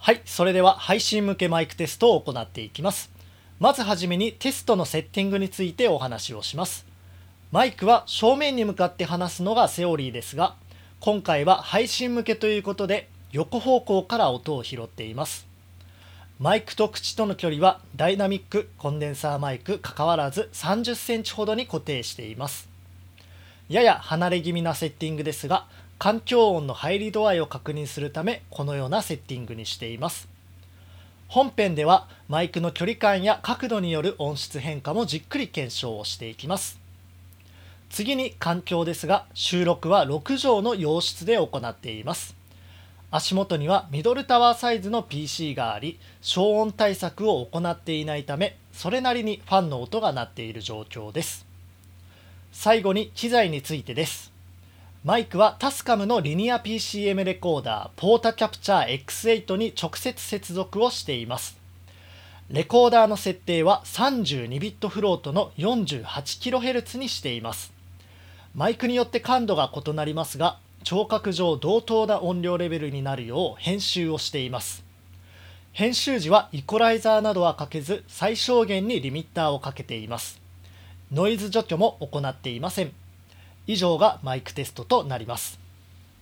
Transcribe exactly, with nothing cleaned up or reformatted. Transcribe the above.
はい、それでは配信向けマイクテストを行っていきます。まずはじめにテストのセッティングについてお話をします。マイクは正面に向かって話すのがセオリーですが、今回は配信向けということで横方向から音を拾っています。マイクと口との距離はダイナミック、コンデンサーマイク関わらずさんじゅっセンチほどに固定しています。やや離れ気味なセッティングですが、環境音の入り度合いを確認するためこのようなセッティングにしています。本編ではマイクの距離感や角度による音質変化もじっくり検証をしていきます。次に環境ですが、収録はろくじょうの洋室で行っています。足元にはミドルタワーサイズの ピーシー があり、消音対策を行っていないため、それなりにファンの音が鳴っている状況です。最後に機材についてです。マイクはタスカムのリニア ピーシーエム レコーダーポータキャプチャー エックスエイト に直接接続をしています。レコーダーの設定は さんじゅうにビット フロートの よんじゅうはちキロヘルツ にしています。マイクによって感度が異なりますが、聴覚上同等な音量レベルになるよう編集をしています。編集時はイコライザーなどはかけず、最小限にリミッターをかけています。ノイズ除去も行っていません。以上がマイクテストとなります。